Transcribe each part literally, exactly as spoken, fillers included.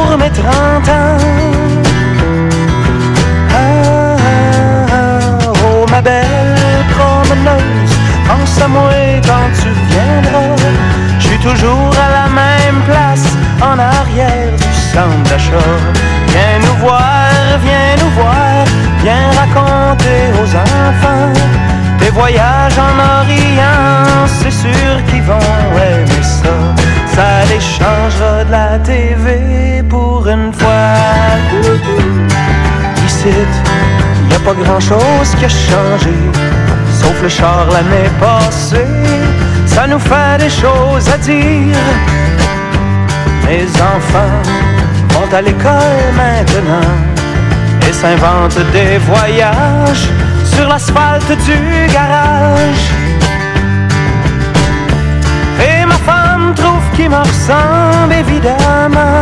pour mes trente ans. Ah, ah, ah, oh ma belle promeneuse, pense à moi quand tu reviendras. Je suis toujours à la même place, en arrière du centre d'achat. Viens nous voir, viens nous voir, viens raconter aux enfants des voyages en Orient, c'est sûr qu'ils vont aimer ça. Ça les changera de la T V pour une fois. Ici, y a pas grand chose qui a changé, sauf le char l'année passée. Ça nous fait des choses à dire. Mes enfants vont à l'école maintenant et s'inventent des voyages sur l'asphalte du garage. Et ma femme trouve qu'il me ressemble évidemment.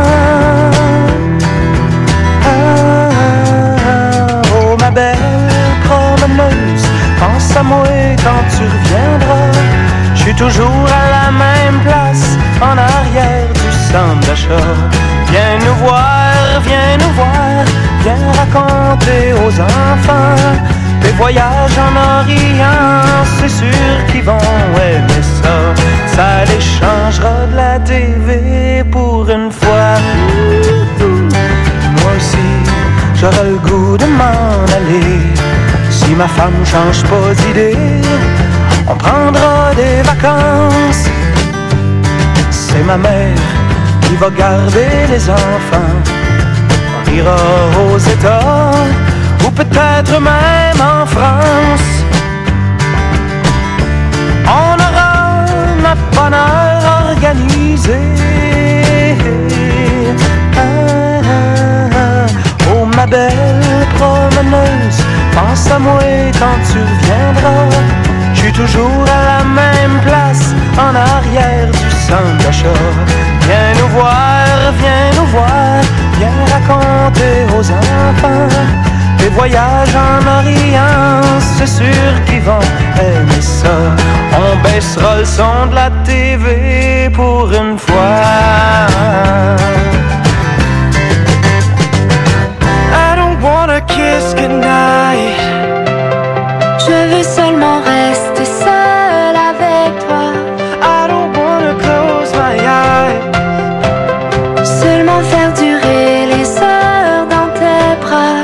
Ah, ah, ah, oh ma belle promeneuse, pense à moi quand tu reviendras. Je suis toujours à la même place, en arrière du centre d'achat. Viens nous voir, viens nous voir, viens raconter aux enfants des voyages en Orient, c'est sûr qu'ils vont aimer ça. Ça les changera de la T V pour une fois. Moi aussi, j'aurai le goût de m'en aller. Si ma femme change pas d'idée, on prendra des vacances. C'est ma mère qui va garder les enfants. On ira aux États ou peut-être même en France. On aura notre bonheur organisé. Ah, ah, ah. Oh ma belle promeneuse, pense à moi quand tu reviendras. Je suis toujours à la même place, en arrière du centre d'achat. Viens nous voir, viens nous voir, viens raconter aux enfants des voyages en Orient, c'est sûr qu'ils vont aimer ça. On baissera le son de la T V pour une fois. I don't wanna kiss goodnight. Je veux seulement rester seule avec toi. I don't wanna close my eyes. Seulement faire durer les heures dans tes bras.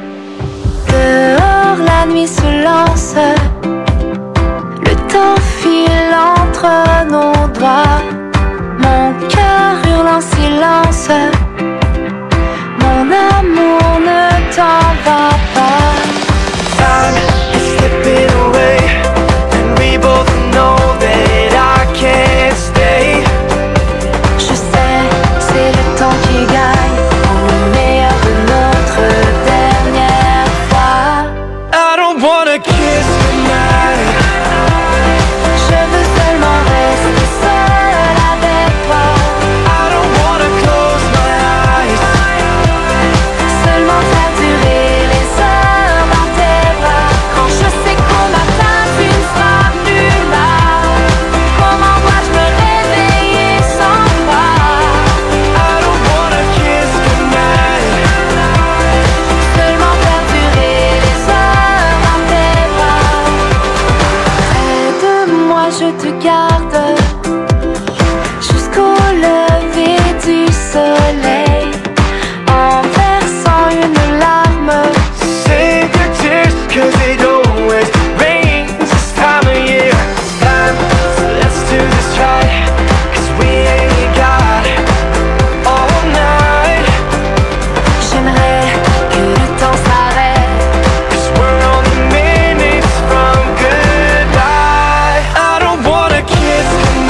Dehors la nuit se lance, le temps file entre nos doigts. Mon cœur hurle en silence, mon amour ne t'en va pas. Time is slipping away, and we both know that I can't stay. Je sais, c'est le temps qui gagne, le meilleur de notre dernière fois. I don't wanna kiss goodnight. Je veux seulement rester seule avec toi. I don't wanna close my eyes. Seulement faire durer les heures dans tes bras. Quand je sais qu'on m'atteint, tu ne seras plus là. Comment dois-je me réveiller sans toi? I don't wanna kiss goodnight. Seulement faire durer les heures dans tes bras. Près de moi je te garde jusqu'au lever du soleil, en versant une larme. Save your tears, cause it always rains this time of year. Time, so let's do this right, cause we ain't got all night. J'aimerais que le temps s'arrête, Cause we're only minutes from goodbye. I don't wanna kiss goodnight.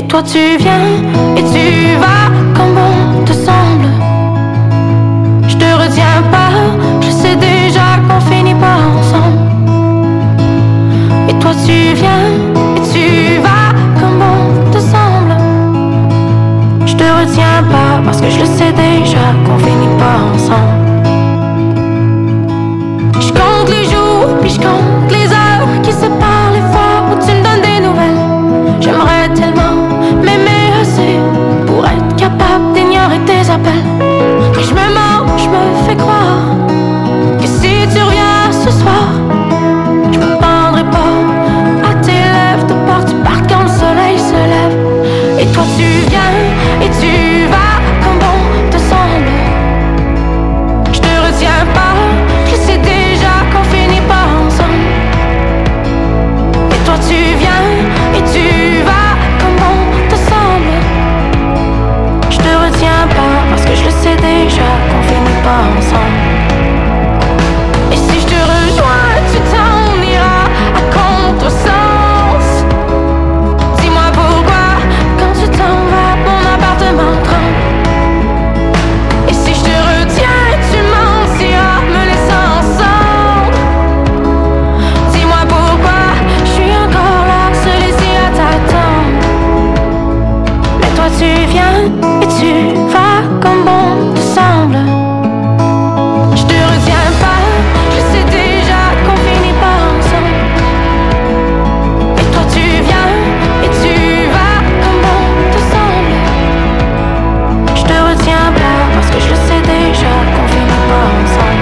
toi tu viens et tu vas comme bon te semble. Je te retiens pas, je sais déjà qu'on finit pas ensemble. Et toi tu viens et tu vas comme bon te semble. Je te retiens pas parce que je le sais déjà qu'on finit pas ensemble. Je compte les jours puis je compte les heures qui séparent les fois où tu me donnes des nouvelles. J'aimerais tellement m'aimer assez pour être capable d'ignorer tes appels. Mais je me mens, je me fais croire que si tu reviens ce soir, je me pendrai pas à tes lèvres de peur que tu partes quand le soleil se lève. Et toi tu viens et tu vas comme bon te semble. Je te retiens pas, je sais déjà qu'on finit pas ensemble. Et toi tu viens et tu vas comme bon te semble. Je te retiens pas parce que je le sais déjà qu'on finit pas ensemble. Et si je te rejoins, tu t'en iras à contresens. Dis-moi pourquoi quand tu t'en vas, mon appartement tremble. Et si je te retiens, tu mentiras, me laissant ensemble. Dis-moi pourquoi je suis encore là, seul ici à t'attendre. Mais toi tu viens et tu vas comme bon te semble. Je te retiens pas, je sais déjà qu'on finit pas ensemble. Et toi tu viens et tu vas comme bon te semble. Je te retiens pas parce que je le sais déjà qu'on finit pas ensemble.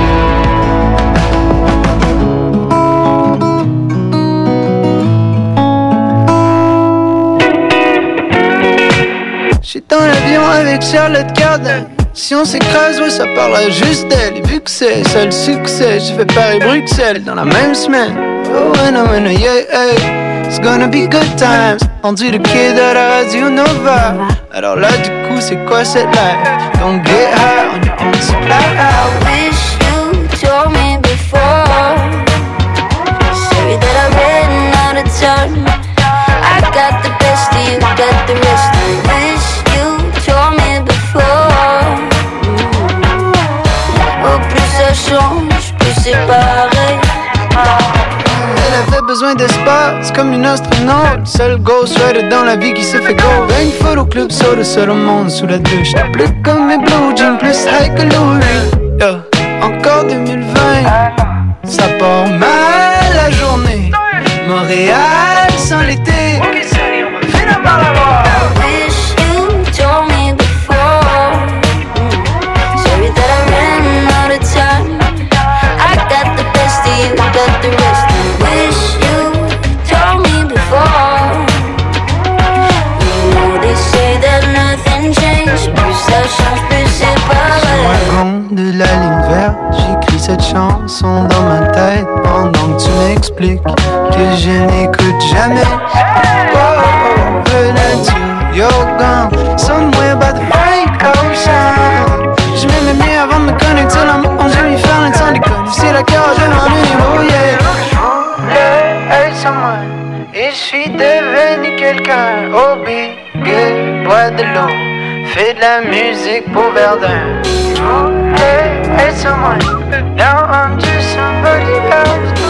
J'suis dans l'avion avec Charlotte Cardin. Si on s'écrase, ouais, ça parlera juste d'elle. Et vu que c'est ça le succès, j'ai fait Paris-Bruxelles dans la même semaine. Oh, and oh, and oh, yeah, hey. It's gonna be good times. On dit le kid à la Radio Nova. Alors là, du coup, c'est quoi cette life? Don't get high on your own supply. I wish you told me before. Sorry that I ran out of time. I got the best of you, got the rest. I wish you told me before. Au plus ça change, plus c'est pareil. Elle avait besoin d'espace comme une astronaute. Seul ghostwriter dans la vie qui se fait go. Une photo club soda, seul au monde sous la douche. T'as plus comme mes blue jeans, plus high que Louis. Yeah. Encore deux mille vingt, ça part mal la journée. Montréal sans l'été. Ok, salut, on va finir par la voir. I wish you told me before. Sorry that I ran out of time. I got the best of you, got the rest. I wish you told me before. You know they say that nothing changed. Plus ça change, plus c'est pareil. Wagon de la ligne verte, j'écris cette chanson dans ma tête pendant que tu m'expliques que je n'écoute jamais. Oh, oh, venant to your gun, somewhere by the Frank Ocean. Je m'aimais mieux avant de me connecter dans mon j'ai mis faire l'instant déconne. C'est la cœur de mon numéro, yeah. Je voulais être someone et je suis devenu quelqu'un. Oh, big, bois de l'eau, fais de la musique pour Verdun. Je voulais être someone, now I'm just somebody else.